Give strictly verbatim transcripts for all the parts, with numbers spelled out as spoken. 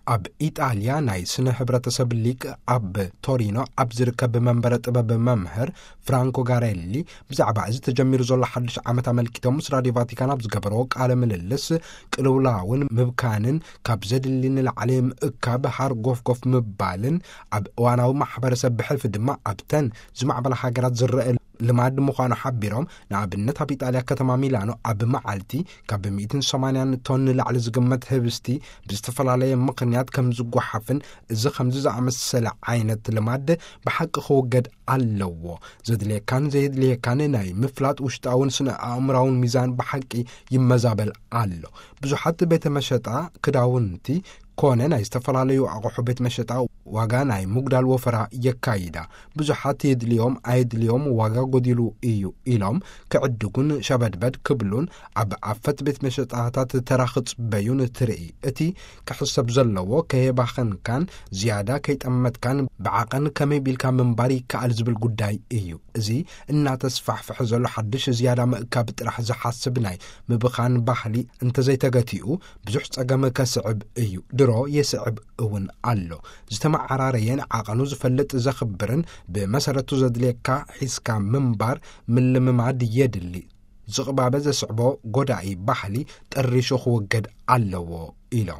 ኣብ ኢጣልያ ናይ ስነ ሕብረተሰብ ሊግ ኣብ ቶሪኖ ኣብ ዝርከብ መንበረ ጥበብ መምህር ፍራንኮ ጋሬሊ ብዛዕባ እዚ ተጀሚሩ ዘሎ ሓድሽ ዓመት ኣመልኪቶም ምስ ራድዮ ቫቲካን ኣብ ዝገበረዎ ቃለ ምልልስ ቅልውላውን ምብካንን ካብ ዘድሊ ንላዕሊ ምእካብ ሃርጎፍጎፍ ምባልን ኣብ እዋናዊ ማሕበረሰብ ብሕልፊ ድማ ኣብተን ዝማዕበላ ሃገራት ዝረአ ልማድ ምዃኑ ሓቢሮም ንኣብነት ኣብ ኢጣልያ ከተማ ሚላኖ ኣብ መዓልቲ ካብ መቶ ሰማንያ ቶን ንላዕሊ ዝግመት ህብስቲ ብዝተፈላለየ ምክንያት ከም ዝጓሓፍን እዚ ከምዚ ዝኣመሰለ ዓይነት ልማድ ብሓቂ ክውገድ ኣለዎ ዘድልየካን ዘየድልየካን ናይ ምፍላጥ ውሽጣውን ስነ ኣእምራውን ሚዛን ብሓቂ ይመዛበል ኣሎ ብዙሓት ቤተ መሸጣ ክዳውንቲ ኮነ ናይ ዝተፈላለዩ ኣቑሑ ቤት መሸጣ ዋጋ ናይ ሙግዳል ወፈራ የካይዳ ብዙሓት የድልዮም ኣይድልዮም ዋጋ ጎዲሉ እዩ ኢሎም ክዕድጉን ሸበድበድ ክብሉን ኣብ ኣፈት ቤት መሸጣታት ተራኽጽበዩን ትርኢ እቲ ክሕሰብ ዘለዎ ከየባኸንካን ዝያዳ ከይጠመትካን ብዓቐን ከመይ ቢልካ ምንባር ይከኣል ዝብል ጉዳይ እዩ እዚ እናተስፋሕፍሕ ዘሎ ሓድሽ ዝያዳ ምእካብ ጥራሕ ዝሓስብ ናይ ምብኻን ባህሊ እንተዘይተገቲኡ ብዙሕ ፀገም ከስዕብ እዩ ድሮ የስዕብ እውን ኣሎ ዝተማዓራረየን ዓቐኑ ዝፈልጥ ዘኽብርን ብመሰረቱ ዘድልየካ ሒስካ ምንባር ምልምማድ የድሊ ዝቕባበ ዘስዕቦ ጎዳኢ ባህሊ ጠሪሹ ክውገድ ኣለዎ ኢሎም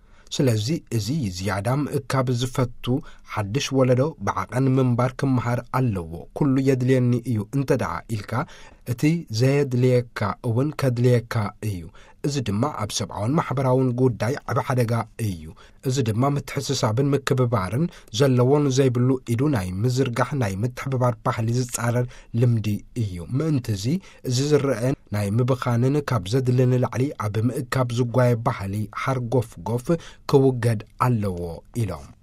ስለዚ እዚ ዝያዳ ምእካብ ዝፈቱ ሓድሽ ወለዶ ብዓቐን ምንባር ክመሃር ኣለዎ ኩሉ የድልየኒ እዩ እንተደኣ ኢልካ እቲ ዘየድልየካ እውን ከድልየካ እዩ እዚ ድማ ኣብ ሰብኣውን ማሕበራውን ጉዳይ ዓብ ሓደጋ እዩ እዚ ድማ ምትሕስሳብን ምክብባርን ዘለዎን ዘይብሉ ኢዱ ናይ ምዝርጋሕ ናይ ምትሕብባር ባህሊ ዝጻረር ልምዲ እዩ ምእንቲ እዚ እዚ ዝርአ ናይ ምብኻንን ካብ ዘድልን ላዕሊ ኣብ ምእካብ ዝጓየ ባህሊ ሓርጎፍ ጎፍ ክውገድ ኣለዎ ኢሎም